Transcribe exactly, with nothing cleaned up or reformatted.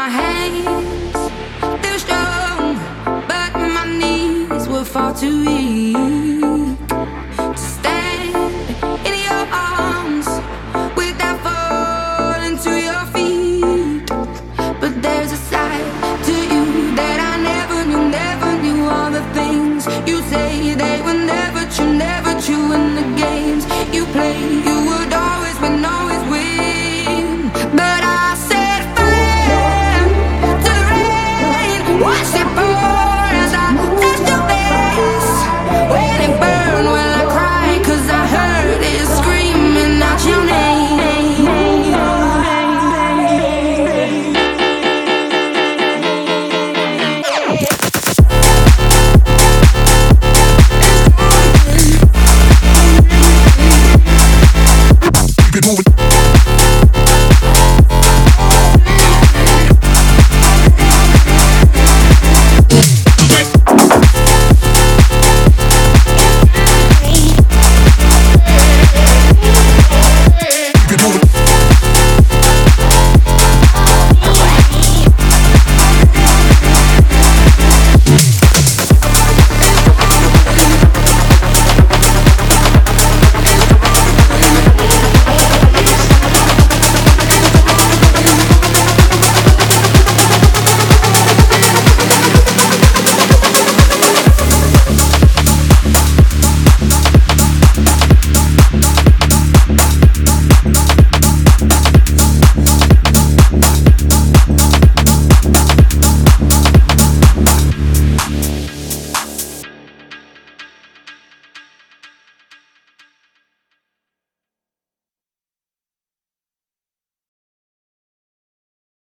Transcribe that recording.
my hands, they were strong, but my knees were far too weak to stand in your arms without falling to your feet. But there's a side to you that I never knew, never knew. All the things you say, they were never true, never true. In the games you play, you